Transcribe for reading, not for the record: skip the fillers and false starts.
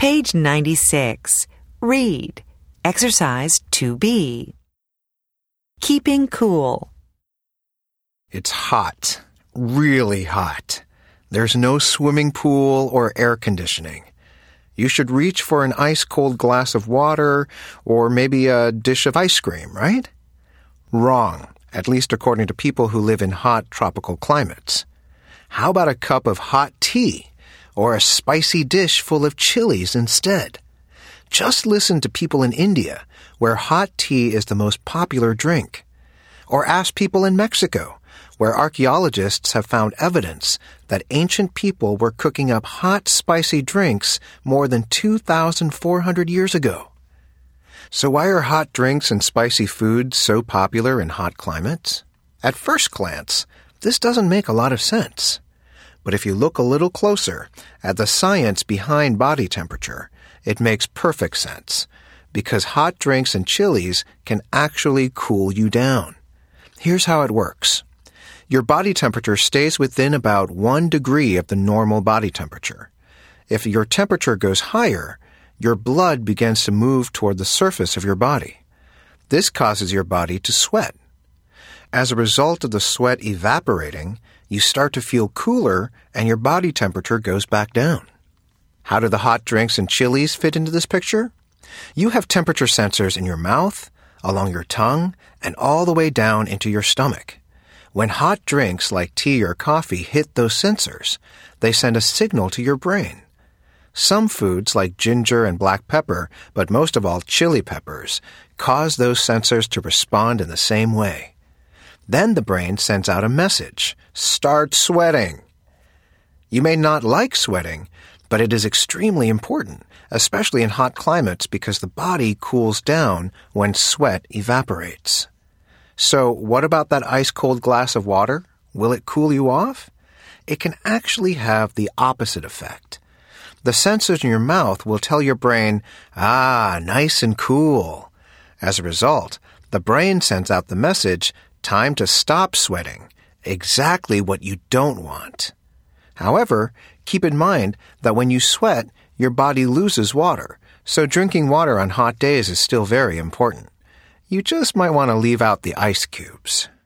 Page 96. Read. Exercise 2B. Keeping cool. It's hot. Really hot. There's no swimming pool or air conditioning. You should reach for an ice-cold glass of water or maybe a dish of ice cream, right? Wrong, at least according to people who live in hot tropical climates. How about a cup of hot tea or a spicy dish full of chilies instead? Just listen to people in India, where hot tea is the most popular drink. Or ask people in Mexico, where archaeologists have found evidence that ancient people were cooking up hot, spicy drinks more than 2,400 years ago. So why are hot drinks and spicy foods so popular in hot climates? At first glance, this doesn't make a lot of sense. But if you look a little closer at the science behind body temperature, it makes perfect sense, because hot drinks and chilies can actually cool you down. Here's how it works. Your body temperature stays within about 1 degree of the normal body temperature. If your temperature goes higher, your blood begins to move toward the surface of your body. This causes your body to sweat. As a result of the sweat evaporating, you start to feel cooler and your body temperature goes back down. How do the hot drinks and chilies fit into this picture? You have temperature sensors in your mouth, along your tongue, and all the way down into your stomach. When hot drinks like tea or coffee hit those sensors, they send a signal to your brain. Some foods like ginger and black pepper, but most of all chili peppers, cause those sensors to respond in the same way. Then the brain sends out a message, start sweating. You may not like sweating, but it is extremely important, especially in hot climates because the body cools down when sweat evaporates. So what about that ice-cold glass of water? Will it cool you off? It can actually have the opposite effect. The sensors in your mouth will tell your brain, nice and cool. As a result, the brain sends out the message, time to stop sweating, exactly what you don't want. However, keep in mind that when you sweat, your body loses water, so drinking water on hot days is still very important. You just might want to leave out the ice cubes.